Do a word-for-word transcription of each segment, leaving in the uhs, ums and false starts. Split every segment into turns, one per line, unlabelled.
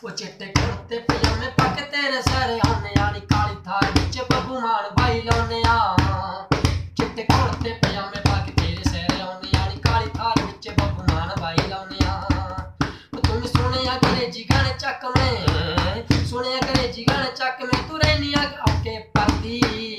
ਉਹ ਚਿੱਟੇ ਕੁੜਤੇ ਪਜਾਮੇ ਪਾ ਕੇ ਤੇਰੇ ਸਾਰੇ ਆਉਂਦੇ ਆ ਨੀ ਕਾਲੀ ਥਾਰ ਵਿੱਚ ਬੱਬੂ ਮਾਨ ਬਾਈ ਲਾਉਂਦੇ ਆ। ਚਿੱਟੇ ਕੁੜਤੇ ਪਜਾਮੇ ਪਾ ਕੇ ਤੇਰੇ ਸਾਰੇ ਆਉਂਦੇ ਆ ਨੀ ਕਾਲੀ ਥਾਰ ਵਿੱਚ ਬੱਬੂ ਮਾਨ ਬਾਈ ਲਾਉਂਦੇ ਆ। ਉਹ ਤੂੰ ਵੀ ਸੁਣਿਆ ਅੰਗਰੇਜ਼ੀ ਗਾਣੇ ਚੱਕਵੇਂ, ਸੁਣਿਆ ਅੰਗਰੇਜ਼ੀ ਗਾਣੇ ਚੱਕਵੇਂ, ਤੂੰ ਰਹਿਨੀ ਆ ਔਕੇ ਪਰਦੀ।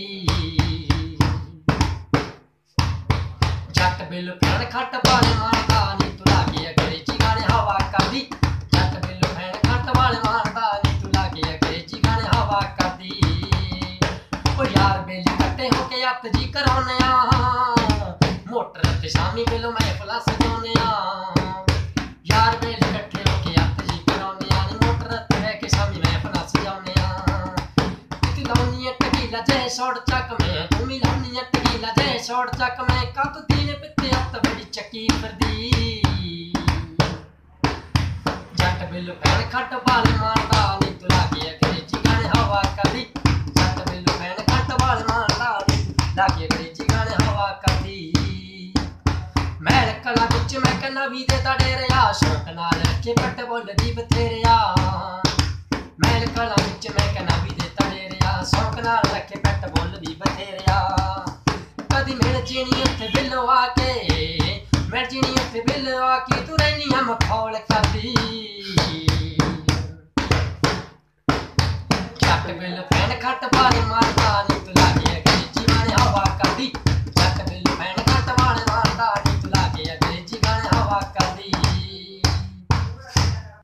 ਜੱਟ ਬਿੱਲ ਭੈਣ ਖੱਟ ਵਾਲੇ ਮਾਰਦਾ ਨੀ ਤੂੰ ਲਾ ਕੇ ਅੰਗਰੇਜ਼ੀ ਗਾਣੇ ਹਵਾ ਕਰਦੀ। ਜੱਟ ਬਿੱਲ ਭੈਣ ਖੱਟ ਵਾਲੇ ਮਾਰਦਾ ਨੀ ਤੂੰ ਲਾ ਕੇ ਅੰਗਰੇਜ਼ੀ ਗਾਣੇ ਹਵਾ ਕਰਦੀ। ਉਹ ਯਾਰ ਬੇਲੀ ਕੱਟੇ ਹੋ ਕੇ ਅੱਤ ਜੀ ਕਰਾਉਨੇ ਆ, ਮੋਟਰ ਤੇ ਸ਼ਾਮੀ ਬਿੱਲ ਮਹਿਫਲਾਂ ਸਜਾਉਨੇ ਆ। ਯਾਰ ਬੇਲੀ ਇਕੱਠੇ ਹੋ ਕੇ ਅੱਤ ਜੀ ਕਰਾਉਨੇ ਆ ਨੀ ਮੋਟਰ ਤੇ ਬਹਿ ਕੇ ਸ਼ਾਮੀ ਮਹਿਫਲਾਂ ਸਜਾਉਨੇ ਆ। ਤੂੰ ਲਾਉਣੀ ਟਕੀਲਾ ਜੇ ਛੋੜ ਚੱਕ ਮੈਂ, ਤੂੰ ਵੀ ਲਾਉਣੀ ਟਕੀਲਾ ਜੇ ਛੋੜ ਚੱਕ ਮੈਂ, ਕੱਤ ਦੀਨੇ ਪਿੱਤੇ ਅੱਤ ਬੜੀ ਚੱਕੀ ਫਿਰਦੀ। ਜੱਟ ਬਿੱਲ ਭੈਣ ਖੱਟ ਵਾਲੇ ਮਾਰਦਾ ਨੀ ਤੂੰ ਲਾ ਕੇ ਅੰਗਰੇਜ਼ੀ ਗਾਣੇ ਹਵਾ ਕਰਦੀ। ਜੱਟ ਬਿੱਲ ਭੈਣ ਖੱਟ ਵਾਲੇ ਮਾਰਦਾ ਨੀ ਤੂੰ ਲਾ ਕੇ ਅੰਗਰੇਜ਼ੀ ਗਾਣੇ ਹਵਾ ਕਰਦੀ। ਮੈਲ ਕਲਾ ਵਿੱਚ ਮੈਂ ਕਹਿੰਦਾ ਵੀ ਦੇ ਤੜੇ ਰਿਆ, ਸ਼ੌਕ ਨਾਲ ਰੱਖੇ ਪੱਟ ਬੋਲਦੀ ਬਥੇਰਿਆ। ਮੈਲ ਕਲਾ ਵਿੱਚ ਮੈਂ ਕਹਿੰਦਾ ਵੀ ਦੇ ਤੜੇ ਰਿਆ, ਸ਼ੌਕ ਨਾਲ ਰੱਖੇ ਪੱਟ ਬੋਲਦੀ ਬਥੇਰਿਆ। ਕਦੀ ਮਿਲ ਜੀਣੀ ਉੱਥੇ ਬਿੱਲੋ ਆ ਕੇ, ਮਿਲ ਜੀਣੀ ਉੱਥੇ ਬਿੱਲੋ ਆ ਕੇ, ਤੂੰ ਰਹਿਨੀ ਆ ਮਖੌਲ ਕਰਦੀ। ਜੱਟ ਬਿੱਲ ਭੈਣ ਖੱਟ ਵਾਲੇ ਮਾਰਦਾ ਨੀ ਤੂੰ ਲਾ ਕੇ ਅੰਗਰੇਜ਼ੀ ਗਾਣੇ ਹਵਾ ਕਰਦੀ।